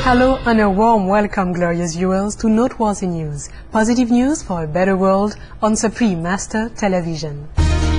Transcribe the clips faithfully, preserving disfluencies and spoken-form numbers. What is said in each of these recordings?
Hello and a warm welcome, glorious viewers, to Noteworthy News, positive news for a better world on Supreme Master Television.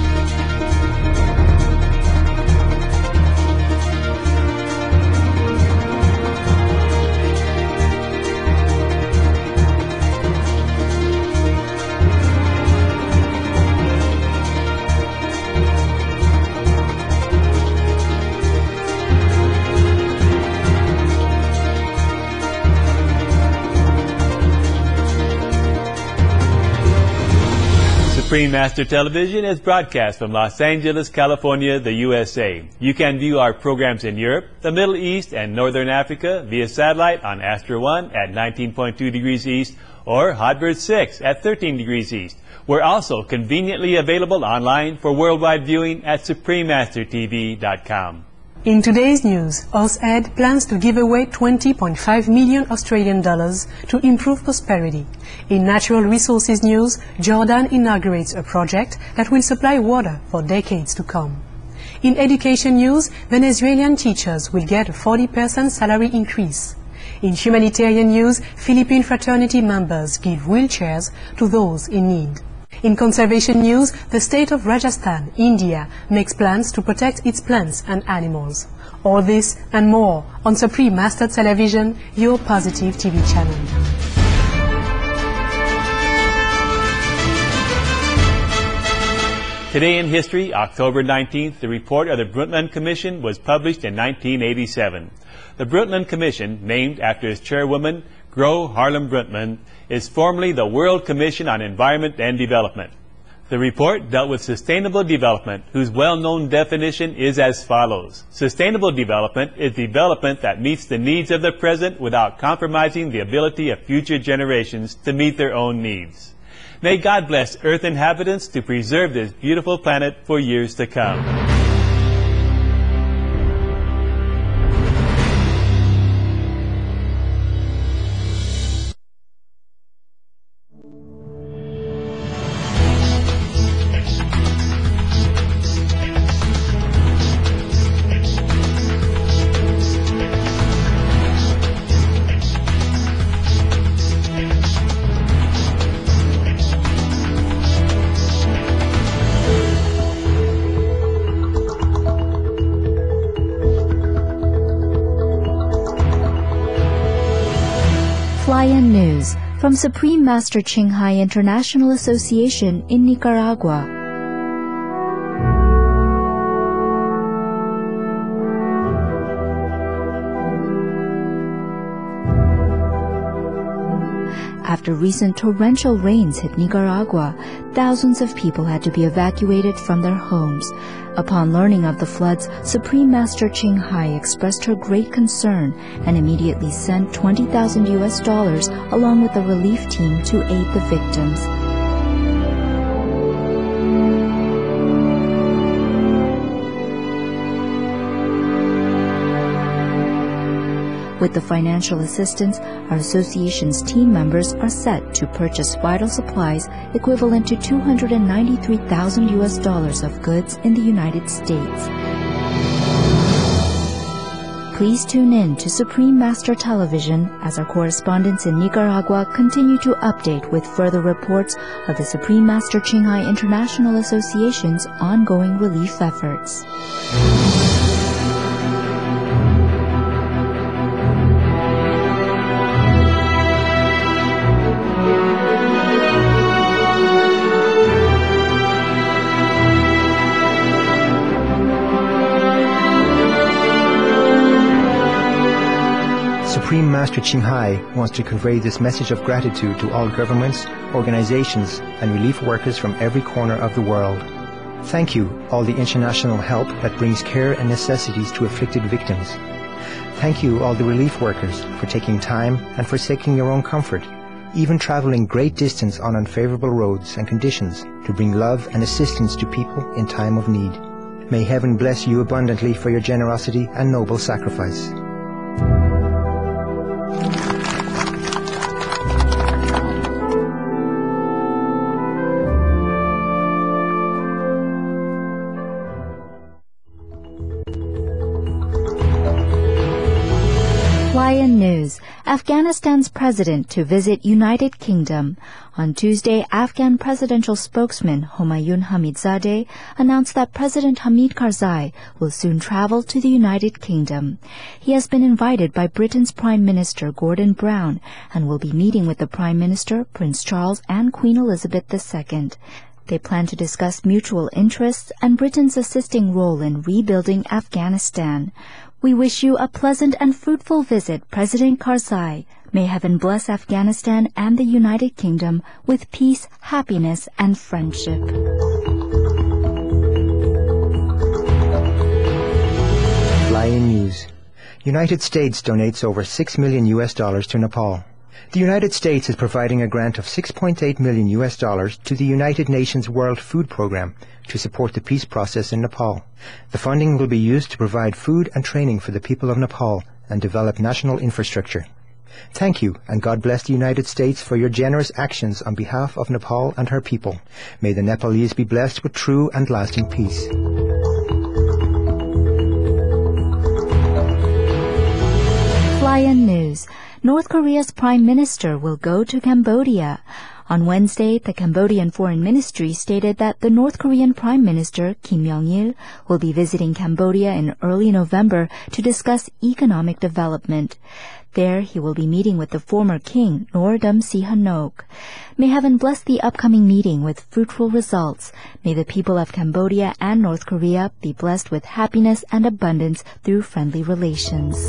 Supreme Master Television is broadcast from Los Angeles, California, the U S A. You can view our programs in Europe, the Middle East, and Northern Africa via satellite on Astra one at nineteen point two degrees east or Hotbird six at thirteen degrees east. We're also conveniently available online for worldwide viewing at supreme master T V dot com. In today's news, AusAid plans to give away twenty point five million Australian dollars to improve prosperity. In natural resources news, Jordan inaugurates a project that will supply water for decades to come. In education news, Venezuelan teachers will get a forty percent salary increase. In humanitarian news, Philippine fraternity members give wheelchairs to those in need. In conservation news, the state of Rajasthan, India, makes plans to protect its plants and animals. All this and more on Supreme Master Television, your positive T V channel. Today in history, October nineteenth, the report of the Brundtland Commission was published in nineteen eighty-seven. The Brundtland Commission, named after its chairwoman, Gro Harlem Brundtland, is formally the World Commission on Environment and Development. The report dealt with sustainable development, whose well-known definition is as follows. Sustainable development is development that meets the needs of the present without compromising the ability of future generations to meet their own needs. May God bless Earth inhabitants to preserve this beautiful planet for years to come. Fly-in News from Supreme Master Ching Hai International Association in Nicaragua. After recent torrential rains hit Nicaragua, thousands of people had to be evacuated from their homes. Upon learning of the floods, Supreme Master Ching Hai expressed her great concern and immediately sent twenty thousand U S dollars along with a relief team to aid the victims. With the financial assistance, our association's team members are set to purchase vital supplies equivalent to two hundred ninety-three thousand U S dollars of goods in the United States. Please tune in to Supreme Master Television as our correspondents in Nicaragua continue to update with further reports of the Supreme Master Ching Hai International Association's ongoing relief efforts. Supreme Master Ching Hai wants to convey this message of gratitude to all governments, organizations, and relief workers from every corner of the world. Thank you, all the international help that brings care and necessities to afflicted victims. Thank you, all the relief workers, for taking time and forsaking your own comfort, even traveling great distance on unfavorable roads and conditions to bring love and assistance to people in time of need. May heaven bless you abundantly for your generosity and noble sacrifice. Fly-in News Afghanistan's president to visit United Kingdom. On Tuesday, Afghan presidential spokesman Homayun Hamidzadeh announced that President Hamid Karzai will soon travel to the United Kingdom. He has been invited by Britain's Prime Minister Gordon Brown and will be meeting with the Prime Minister, Prince Charles, and Queen Elizabeth the Second. They plan to discuss mutual interests and Britain's assisting role in rebuilding Afghanistan. We wish you a pleasant and fruitful visit, President Karzai. May heaven bless Afghanistan and the United Kingdom with peace, happiness, and friendship. Fly-in news. United States donates over six million U S dollars to Nepal. The United States is providing a grant of six point eight million U S dollars to the United Nations World Food Programme to support the peace process in Nepal. The funding will be used to provide food and training for the people of Nepal and develop national infrastructure. Thank you, and God bless the United States for your generous actions on behalf of Nepal and her people. May the Nepalese be blessed with true and lasting peace. Fly-in news. North Korea's Prime Minister will go to Cambodia. On Wednesday, the Cambodian Foreign Ministry stated that the North Korean Prime Minister, Kim Myong-il, will be visiting Cambodia in early November to discuss economic development. There, he will be meeting with the former king, Norodom Sihanouk. May heaven bless the upcoming meeting with fruitful results. May the people of Cambodia and North Korea be blessed with happiness and abundance through friendly relations.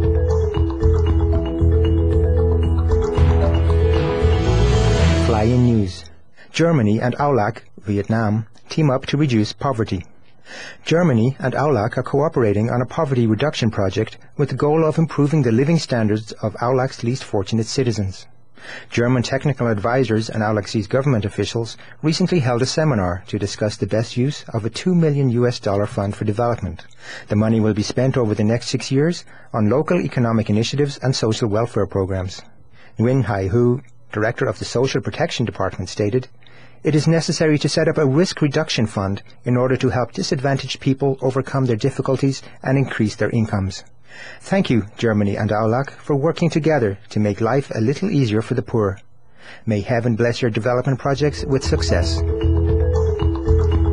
Fly-in news. Germany and AULAC, Vietnam, team up to reduce poverty. Germany and AULAC are cooperating on a poverty reduction project with the goal of improving the living standards of AULAC's least fortunate citizens. German technical advisors and AULAC's government officials recently held a seminar to discuss the best use of a two million U S dollar fund for development. The money will be spent over the next six years on local economic initiatives and social welfare programs. Nguyen Hai Hu, Director of the Social Protection Department, stated, "It is necessary to set up a risk reduction fund in order to help disadvantaged people overcome their difficulties and increase their incomes." Thank you, Germany and AULAC, for working together to make life a little easier for the poor. May heaven bless your development projects with success.